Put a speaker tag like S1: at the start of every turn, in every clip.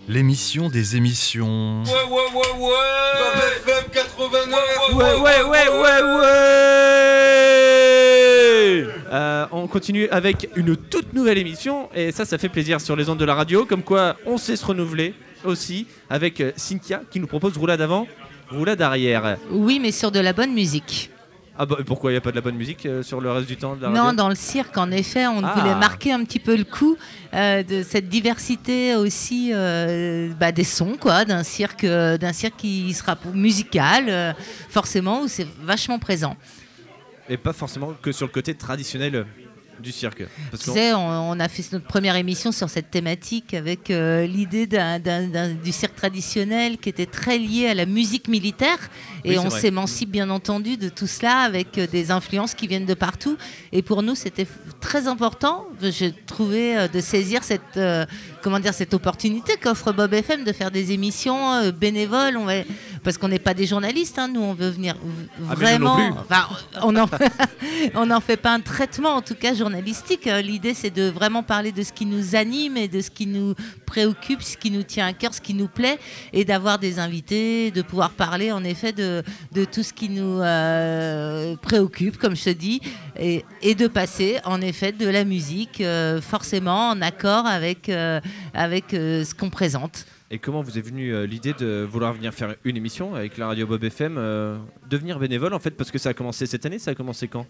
S1: L'émission des émissions.
S2: Ouais
S3: FM 89.
S2: Ouais. On continue avec une toute nouvelle émission et ça fait plaisir sur les ondes de la radio, comme quoi on sait se renouveler aussi avec Cynthia qui nous propose roulade avant, roulade arrière.
S4: Oui, mais sur de la bonne musique.
S2: Ah bah pourquoi il n'y a pas de la bonne musique sur le reste du temps de la radio?
S4: Non, dans le cirque, en effet, on voulait marquer un petit peu le coup de cette diversité aussi des sons, quoi, d'un cirque qui sera musical, forcément, où c'est vachement présent.
S2: Et pas forcément que sur le côté traditionnel du cirque. Parce
S4: tu sais, on a fait notre première émission sur cette thématique avec l'idée du cirque traditionnel qui était très lié à la musique militaire. Et on s'émancipe bien entendu de tout cela avec des influences qui viennent de partout. Et pour nous, c'était très important, j'ai trouvé, de saisir cette opportunité qu'offre Bob FM de faire des émissions bénévoles. Parce qu'on n'est pas des journalistes, nous on veut venir vraiment. On n'en fait pas un traitement, en tout cas journalistique. L'idée c'est de vraiment parler de ce qui nous anime et de ce qui nous préoccupe, ce qui nous tient à cœur, ce qui nous plaît, et d'avoir des invités, de pouvoir parler en effet de tout ce qui nous préoccupe, comme je te dis, et de passer en effet de la musique forcément en accord avec ce qu'on présente.
S2: Et comment vous est venue l'idée de vouloir venir faire une émission avec la radio Bob FM, devenir bénévole en fait, parce que ça a commencé cette année, ça a commencé quand?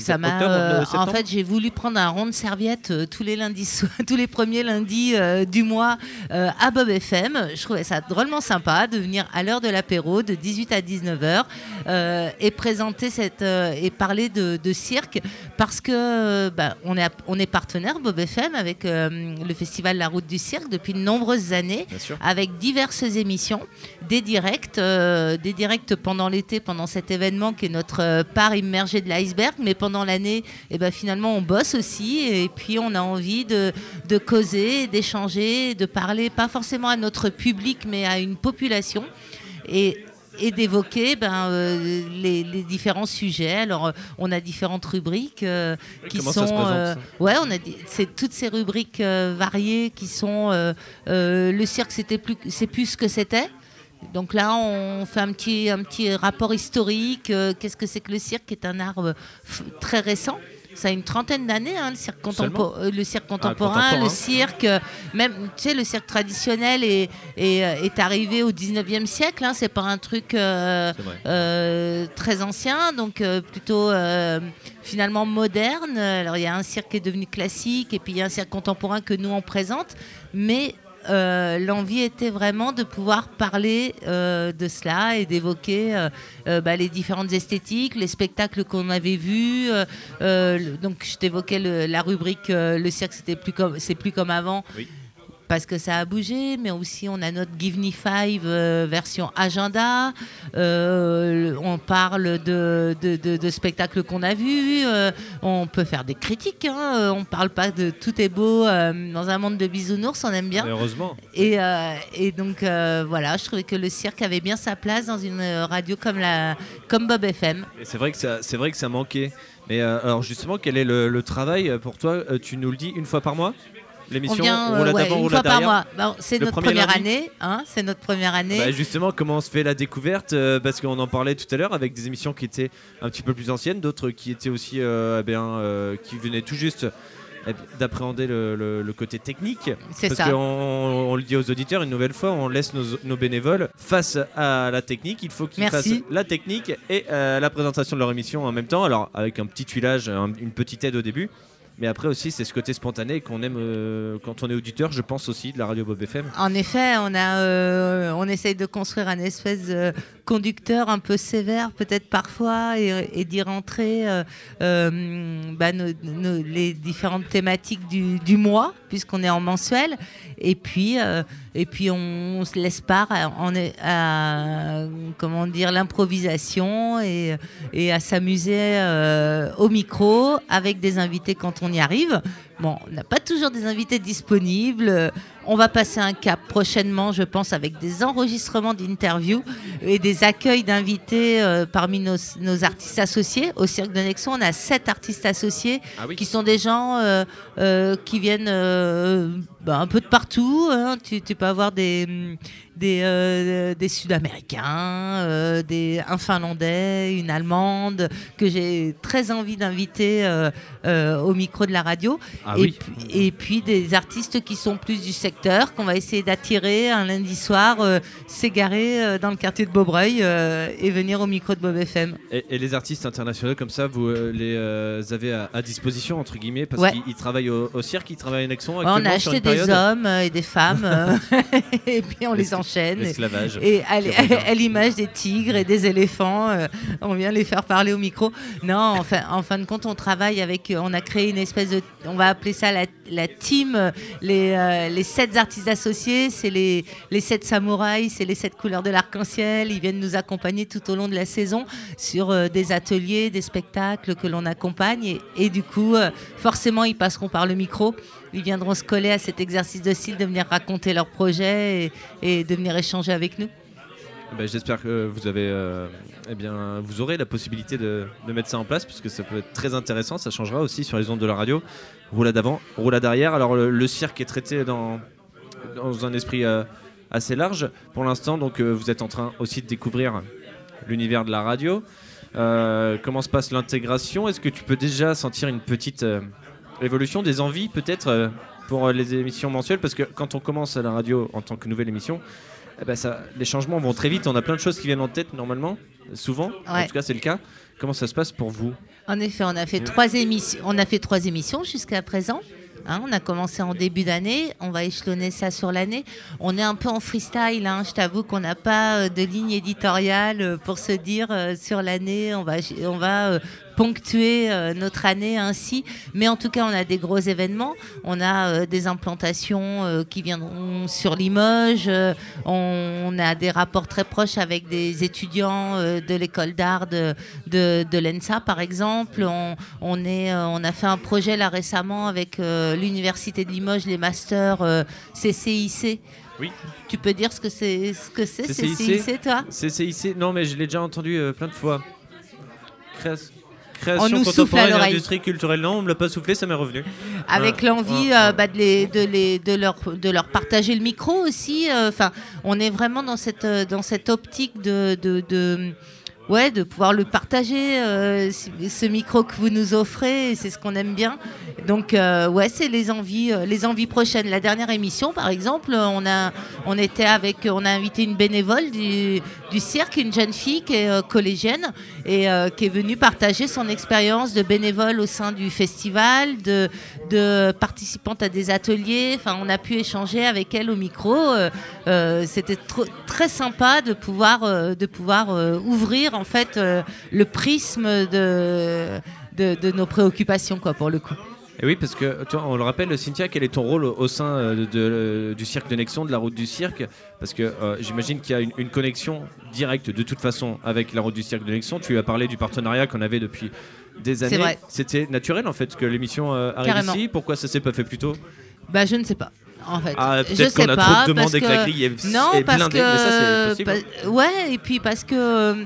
S4: En fait, j'ai voulu prendre un rond de serviette tous les premiers lundis du mois à Bob FM. Je trouvais ça drôlement sympa de venir à l'heure de l'apéro de 18 à 19h et présenter et parler de cirque, parce que on est partenaire Bob FM avec le festival La Route du Cirque depuis de nombreuses années, avec diverses émissions, des directs pendant l'été, pendant cet événement qui est notre part immergée de l'iceberg, mais pendant l'année, finalement on bosse aussi, et puis on a envie de causer, d'échanger, de parler pas forcément à notre public mais à une population, et d'évoquer les différents sujets. Alors on a différentes rubriques qui sont
S2: ça se présente,
S4: c'est toutes ces rubriques variées qui sont le cirque c'est plus ce que c'était. Donc là, on fait un petit rapport historique. Qu'est-ce que c'est que le cirque, qui est un art très récent. Ça a une trentaine d'années, le cirque contemporain, le cirque, même, tu sais, le cirque traditionnel est arrivé au 19e siècle. C'est pas un truc très ancien, donc plutôt finalement moderne. Alors il y a un cirque qui est devenu classique, et puis il y a un cirque contemporain que nous on présente, mais l'envie était vraiment de pouvoir parler de cela et d'évoquer les différentes esthétiques, les spectacles qu'on avait vus. Donc je t'évoquais la rubrique le cirque c'est plus comme avant. Oui. Parce que ça a bougé, mais aussi on a notre Give Me Five version agenda. On parle de spectacles qu'on a vus. On peut faire des critiques. On parle pas de tout est beau dans un monde de bisounours. On aime bien.
S2: Mais heureusement.
S4: Et donc voilà, je trouvais que le cirque avait bien sa place dans une radio comme Bob FM.
S2: Et c'est vrai que ça manquait. Mais alors justement, quel est le travail pour toi? Tu nous le dis une fois par mois? L'émission,
S4: une fois par mois. C'est notre première année. C'est notre première année.
S2: Justement, comment on se fait la découverte? Parce qu'on en parlait tout à l'heure avec des émissions qui étaient un petit peu plus anciennes, d'autres qui étaient aussi qui venaient tout juste d'appréhender le côté technique.
S4: C'est
S2: parce
S4: ça.
S2: On le dit aux auditeurs une nouvelle fois, on laisse nos bénévoles face à la technique. Il faut qu'ils fassent la technique et la présentation de leur émission en même temps. Alors avec un petit tuilage, une petite aide au début. Mais après aussi, c'est ce côté spontané qu'on aime quand on est auditeur, je pense aussi, de la radio Bob FM.
S4: En effet, on essaye de construire un espèce de conducteur un peu sévère, peut-être parfois, et d'y rentrer les différentes thématiques du mois, puisqu'on est en mensuel. Et puis on se laisse part à l'improvisation et à s'amuser au micro avec des invités quand on y arrive, Bon, on n'a pas toujours des invités disponibles. On va passer un cap prochainement, je pense, avec des enregistrements d'interviews et des accueils d'invités parmi nos artistes associés. Au Cirque de Nexon, on a 7 artistes associés qui sont des gens qui viennent un peu de partout. Hein. Tu peux avoir des Sud-Américains, un Finlandais, une Allemande, que j'ai très envie d'inviter au micro de la radio. Et puis des artistes qui sont plus du secteur, qu'on va essayer d'attirer un lundi soir, s'égarer dans le quartier de Beaubreuil et venir au micro de Bob FM.
S2: Et les artistes internationaux comme ça, vous les avez à disposition, entre guillemets, parce qu'ils travaillent au cirque, ils travaillent à Nexon actuellement.
S4: On a acheté des hommes et des femmes et puis on les enchaîne.
S2: L'esclavage.
S4: Et à l'image des tigres et des éléphants, on vient les faire parler au micro. Non, en fin de compte, on travaille avec, on a créé une espèce de, on va appeler ça la team, les 7 artistes associés, c'est les 7 samouraïs, c'est les 7 couleurs de l'arc-en-ciel. Ils viennent nous accompagner tout au long de la saison sur des ateliers, des spectacles que l'on accompagne. Et du coup, forcément, ils passeront par le micro. Ils viendront se coller à cet exercice de style, de venir raconter leurs projets et de venir échanger avec nous.
S2: J'espère que vous avez, vous aurez la possibilité de mettre ça en place, parce que ça peut être très intéressant. Ça changera aussi sur les ondes de la radio. Roulade avant, roulade arrière. Alors le cirque est traité dans un esprit assez large pour l'instant. Donc vous êtes en train aussi de découvrir l'univers de la radio. Comment se passe l'intégration? Est-ce que tu peux déjà sentir une petite évolution des envies peut-être pour les émissions mensuelles? Parce que quand on commence à la radio en tant que nouvelle émission, les changements vont très vite. On a plein de choses qui viennent en tête normalement, souvent. Ouais. En tout cas, c'est le cas. Comment ça se passe pour vous?
S4: En effet, on a fait 3 émissions. On a fait 3 émissions jusqu'à présent. Hein, on a commencé en début d'année. On va échelonner ça sur l'année. On est un peu en freestyle. Hein. Je t'avoue qu'on n'a pas de ligne éditoriale pour se dire sur l'année, on va ponctuer notre année ainsi, mais en tout cas on a des gros événements, on a des implantations qui viendront sur Limoges, on a des rapports très proches avec des étudiants de l'école d'art de l'ENSA par exemple, on a fait un projet là récemment avec l'université de Limoges, les masters CCIC.
S2: Oui.
S4: Tu peux dire ce que c'est CCIC toi?
S2: CCIC, non mais je l'ai déjà entendu plein de fois.
S4: On nous souffle à l'oreille.
S2: Industrie culturelle, non, on me l'a pas soufflé, ça m'est revenu.
S4: Avec l'envie de leur partager le micro aussi. On est vraiment dans cette optique de pouvoir le partager, ce micro que vous nous offrez, et c'est ce qu'on aime bien. Donc, c'est les envies prochaines. La dernière émission, par exemple, on a invité une bénévole du cirque, une jeune fille qui est collégienne et qui est venue partager son expérience de bénévole au sein du festival, de participante à des ateliers. Enfin, on a pu échanger avec elle au micro. C'était très sympa de pouvoir ouvrir en fait le prisme de nos préoccupations, quoi, pour le coup.
S2: Et oui, parce que toi, on le rappelle, Cynthia, quel est ton rôle au sein du cirque de Nexon, de la route du cirque? Parce que j'imagine qu'il y a une connexion directe de toute façon avec la route du cirque de Nexon. Tu as parlé du partenariat qu'on avait depuis des années.
S4: C'est vrai.
S2: C'était naturel en fait que l'émission arrive
S4: Carrément.
S2: ici. Pourquoi ça s'est pas fait plus tôt?
S4: Je ne sais pas. En fait,
S2: peut-être qu'on a trop de demandes et que la grille est blindée, mais ça c'est possible.
S4: Ouais, et puis parce que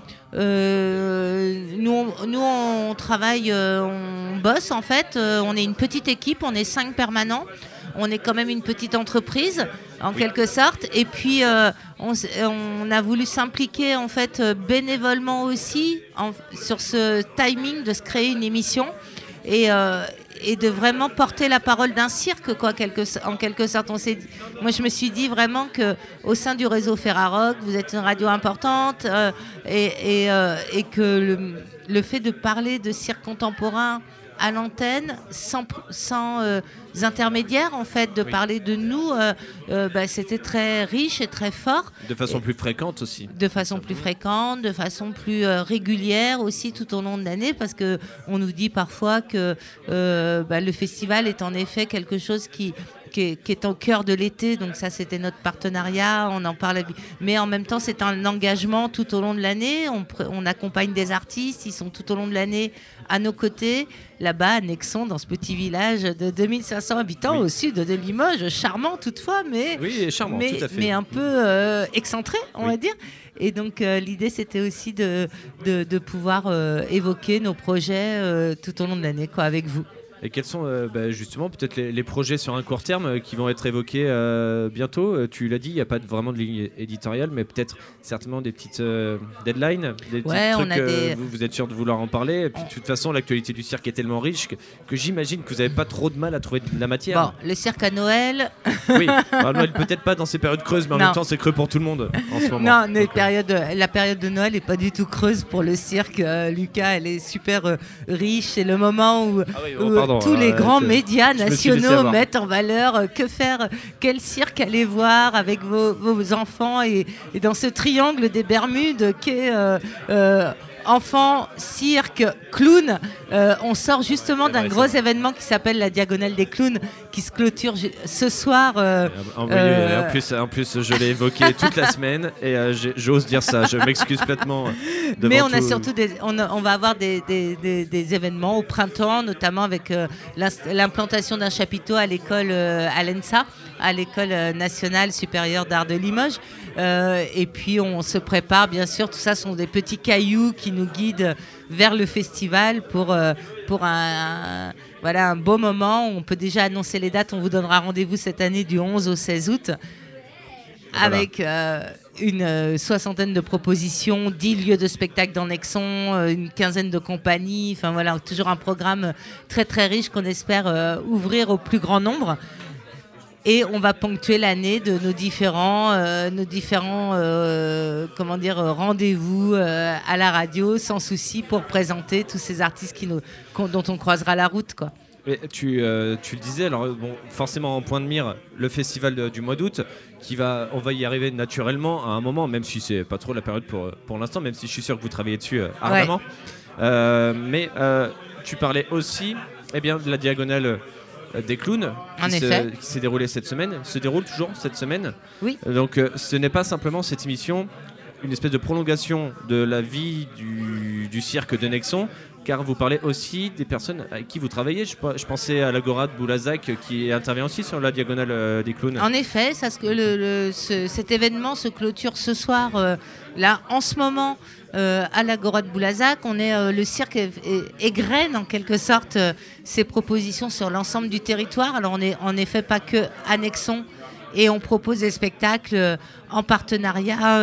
S4: nous on travaille, on bosse en fait. On est une petite équipe, on est 5 permanents. On est quand même une petite entreprise en quelque sorte. Et puis on a voulu s'impliquer en fait bénévolement aussi sur ce timing de se créer une émission. Et de vraiment porter la parole d'un cirque, quoi, en quelque sorte. Moi, je me suis dit vraiment qu'au sein du réseau Ferrarock, vous êtes une radio importante et que le fait de parler de cirque contemporain à l'antenne, sans intermédiaires, en fait, de parler de nous, c'était très riche et très fort.
S2: De façon plus fréquente aussi.
S4: De façon plus fréquente, de façon plus régulière aussi tout au long de l'année, parce qu'on nous dit parfois que le festival est en effet quelque chose qui qui est au cœur de l'été. Donc ça, c'était notre partenariat. On en parle. Mais en même temps, c'est un engagement tout au long de l'année. On accompagne des artistes. Ils sont tout au long de l'année à nos côtés. Là-bas, à Nexon, dans ce petit village de 2500 habitants au sud de Limoges. Charmant toutefois, mais,
S2: charmant, tout à fait.
S4: mais un peu excentré, on va dire. Et donc l'idée, c'était aussi de pouvoir évoquer nos projets tout au long de l'année, quoi, avec vous.
S2: Et quels sont justement peut-être les projets sur un court terme qui vont être évoqués bientôt? Tu l'as dit, il n'y a pas vraiment de ligne éditoriale, mais peut-être certainement des petites deadlines, des petits trucs, vous êtes sûr de vouloir en parler. Et puis, de toute façon, l'actualité du cirque est tellement riche que j'imagine que vous n'avez pas trop de mal à trouver de la matière.
S4: Bon, le cirque à Noël...
S2: Oui, alors Noël peut-être pas dans ces périodes creuses, mais en même temps c'est creux pour tout le monde en ce moment.
S4: Non, la période de Noël n'est pas du tout creuse pour le cirque. Lucas, elle est super riche. C'est le moment où tous les grands médias nationaux mettent en valeur que faire, quel cirque aller voir avec vos enfants et dans ce triangle des Bermudes qu'est enfants, cirque, clown. On sort justement d'un gros événement qui s'appelle la Diagonale des Clowns qui se clôture ce soir.
S2: En plus, je l'ai évoqué toute la semaine et j'ose dire ça. Je m'excuse platement.
S4: Mais on a surtout on va avoir des événements au printemps, notamment avec l'implantation d'un chapiteau à l'école à l'ENSA, à l'école nationale supérieure d'art de Limoges. Et puis on se prépare, bien sûr. Tout ça sont des petits cailloux qui nous guident vers le festival pour un beau moment. On peut déjà annoncer les dates. On vous donnera rendez-vous cette année du 11 au 16 août avec une soixantaine de propositions, 10 lieux de spectacle dans Nexon, une quinzaine de compagnies. Enfin voilà, toujours un programme très très riche qu'on espère ouvrir au plus grand nombre. Et on va ponctuer l'année de nos différents rendez-vous à la radio, sans souci, pour présenter tous ces artistes dont on croisera la route, quoi.
S2: Mais tu le disais, alors forcément en point de mire, le festival du mois d'août, on va y arriver naturellement à un moment, même si c'est pas trop la période pour l'instant, même si je suis sûr que vous travaillez dessus ardemment. Ouais. Mais tu parlais aussi de la Diagonale des Clowns qui s'est déroulée cette semaine, se déroule toujours cette semaine.
S4: Oui.
S2: Donc ce n'est pas simplement cette émission une espèce de prolongation de la vie du cirque de Nexon, car vous parlez aussi des personnes avec qui vous travaillez. Je pensais à l'Agora de Boulazac qui intervient aussi sur la Diagonale des Clowns.
S4: En effet, cet événement se clôture ce soir, là, en ce moment, à l'Agora de Boulazac. Le cirque égrène en quelque sorte ses propositions sur l'ensemble du territoire. Alors on n'est en effet pas que à Nexon, et on propose des spectacles en partenariat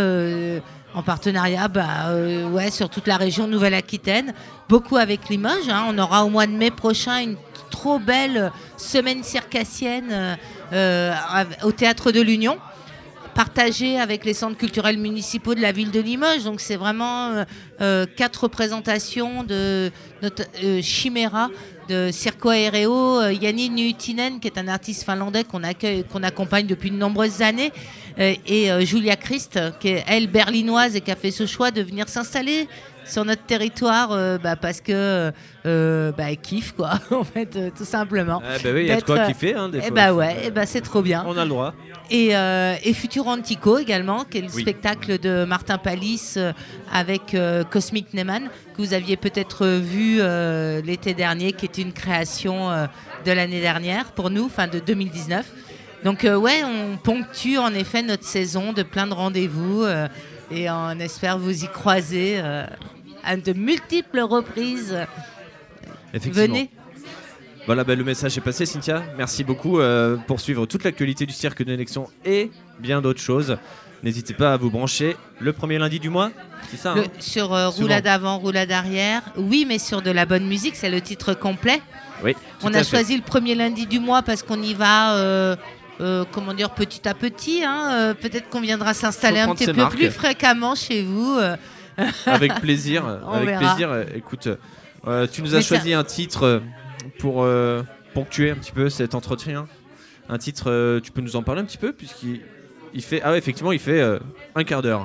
S4: sur toute la région Nouvelle-Aquitaine, beaucoup avec Limoges. On aura au mois de mai prochain une trop belle semaine circassienne au Théâtre de l'Union, partagée avec les centres culturels municipaux de la ville de Limoges. Donc c'est vraiment 4 représentations de notre Chimera de Circo Aereo, Jani Nuutinen, qui est un artiste finlandais qu'on accompagne depuis de nombreuses années, et Julia Christ, qui est elle berlinoise et qui a fait ce choix de venir s'installer sur notre territoire parce que elle kiffe, quoi, en fait, tout simplement.
S2: Oui, il y a de quoi kiffer, des fois.
S4: C'est trop bien.
S2: On a le droit.
S4: Et Futuro Antico également, qui est le spectacle de Martin Palis avec Cosmic Neyman, que vous aviez peut-être vu l'été dernier, qui est une création de l'année dernière pour nous, fin de 2019. Donc on ponctue en effet notre saison de plein de rendez-vous et on espère vous y croiser à de multiples reprises.
S2: Effectivement.
S4: Venez.
S2: Voilà, le message est passé, Cynthia. Merci beaucoup pour suivre toute l'actualité du cirque de Nexon et bien d'autres choses. N'hésitez pas à vous brancher le premier lundi du mois, c'est ça
S4: sur roulade avant, roulade arrière. Oui, mais sur de la bonne musique, c'est le titre complet.
S2: Oui.
S4: On a choisi le premier lundi du mois parce qu'on y va petit à petit. Peut-être qu'on viendra s'installer un petit peu plus fréquemment chez vous.
S2: Avec plaisir. Écoute, tu nous as choisi un titre pour ponctuer un petit peu cet entretien. Un titre, tu peux nous en parler un petit peu, puisqu'il fait... Ah ouais, effectivement, il fait un quart d'heure.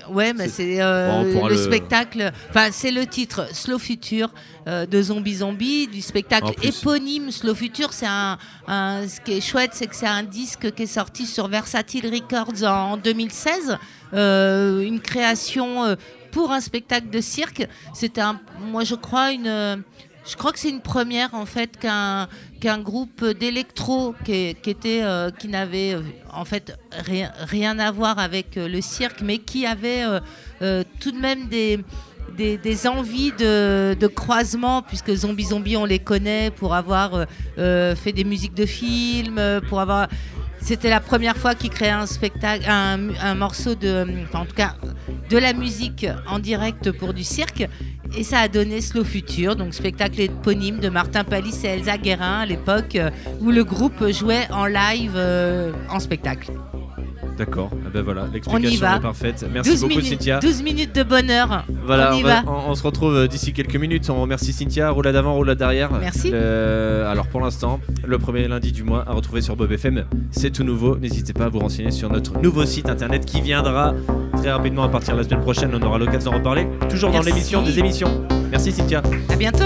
S4: Ouais, mais c'est le spectacle. Enfin, c'est le titre Slow Future de Zombie Zombie, du spectacle éponyme Slow Future. C'est ce qui est chouette, c'est que c'est un disque qui est sorti sur Versatile Records en 2016. Une création pour un spectacle de cirque. C'était moi, je crois que c'est une première en fait qu'un groupe d'électro qui n'avait en fait rien à voir avec le cirque, mais qui avait tout de même des envies de croisement, puisque Zombie Zombie on les connaît pour avoir fait des musiques de films, pour avoir... C'était la première fois qu'ils créaient un spectacle, un morceau en tout cas de la musique en direct pour du cirque. Et ça a donné Slow Future, donc spectacle éponyme de Martin Palis et Elsa Guérin à l'époque, où le groupe jouait en live en spectacle.
S2: D'accord, ben voilà, l'explication est parfaite. Merci beaucoup Cynthia.
S4: 12 minutes de bonheur.
S2: Voilà, on se retrouve d'ici quelques minutes. On remercie Cynthia, roulade d'avant, roulade d'arrière.
S4: Merci.
S2: Alors pour l'instant, le premier lundi du mois à retrouver sur Bob FM, c'est tout nouveau. N'hésitez pas à vous renseigner sur notre nouveau site internet qui viendra très rapidement à partir de la semaine prochaine. On aura l'occasion d'en reparler, toujours dans l'émission des émissions. Merci Cynthia.
S4: À bientôt.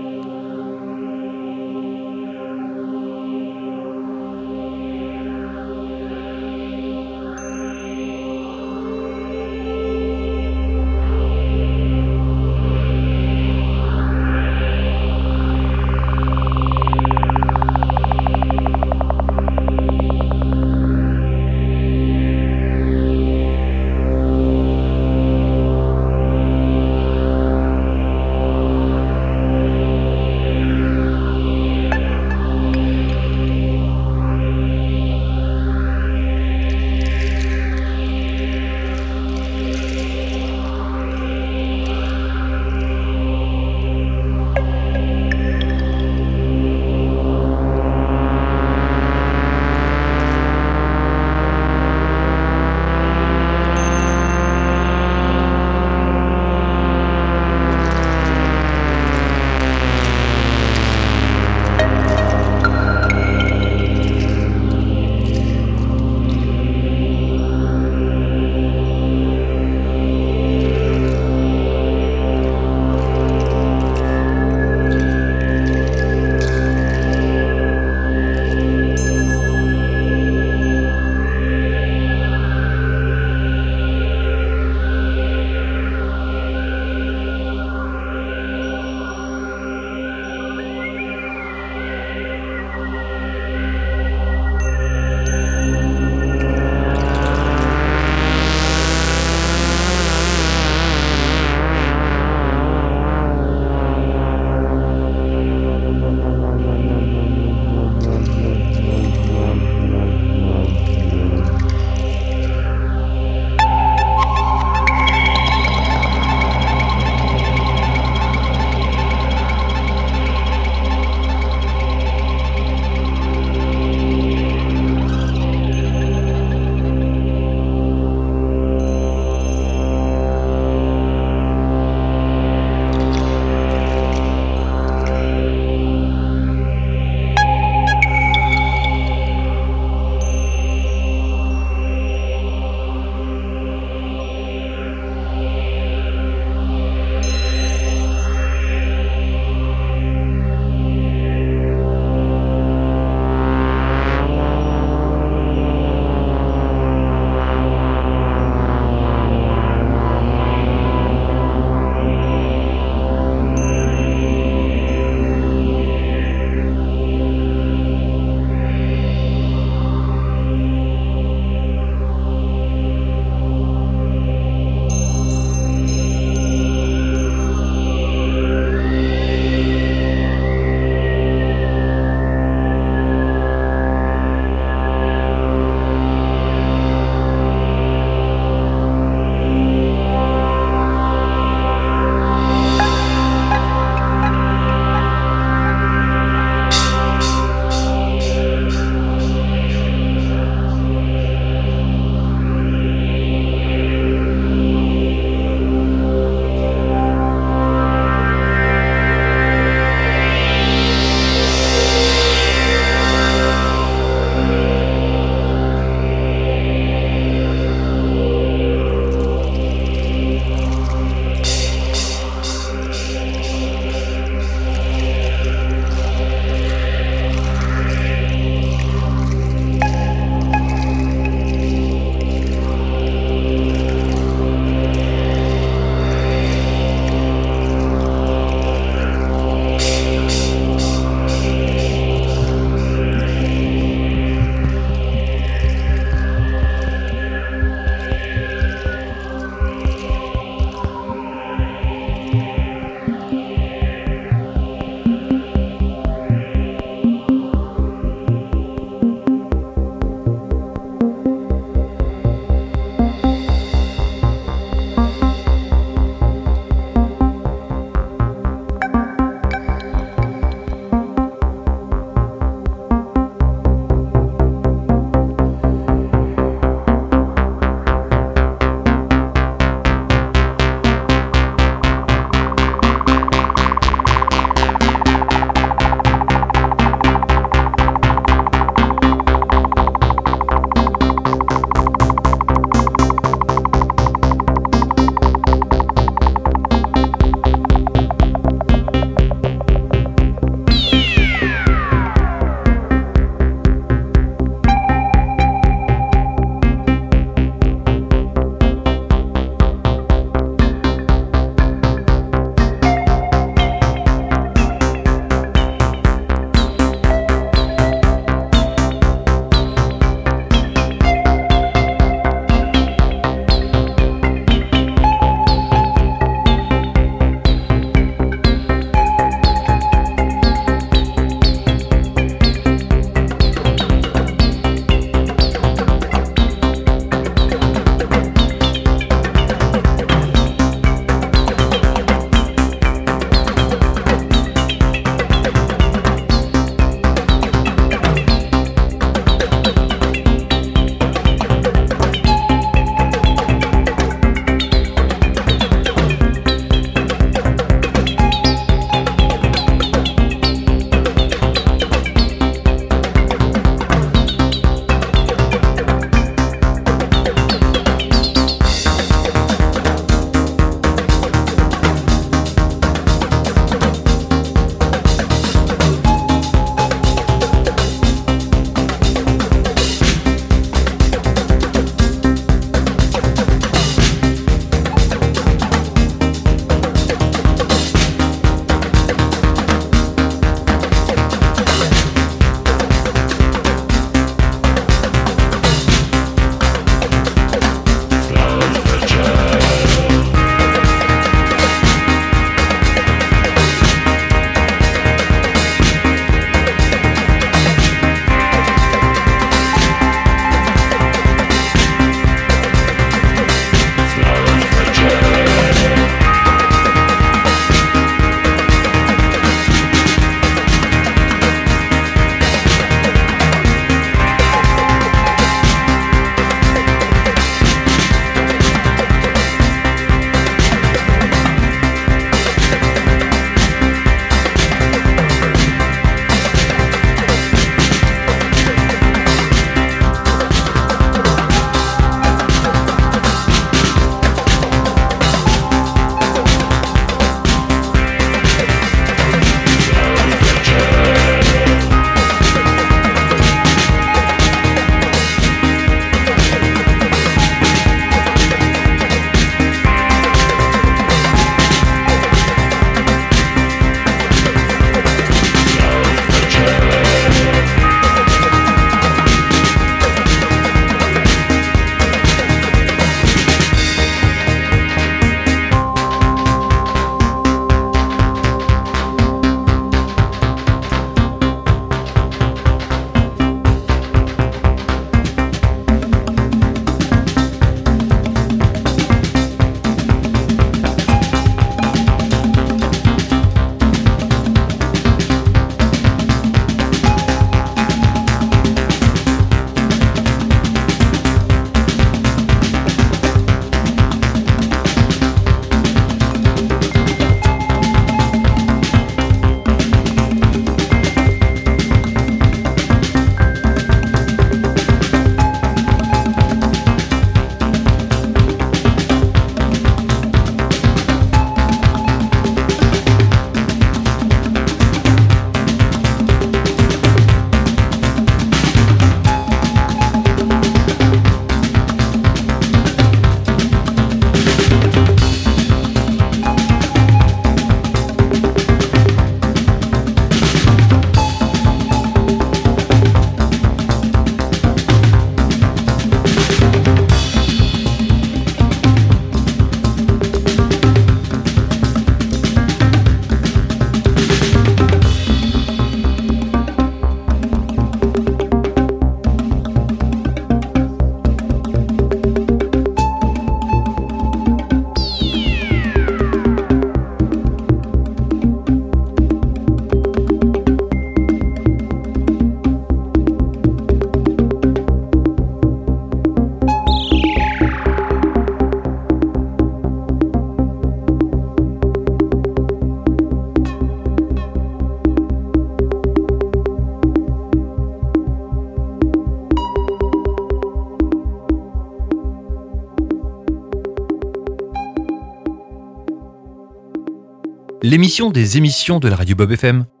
S1: l'émission des émissions de la radio Bob FM.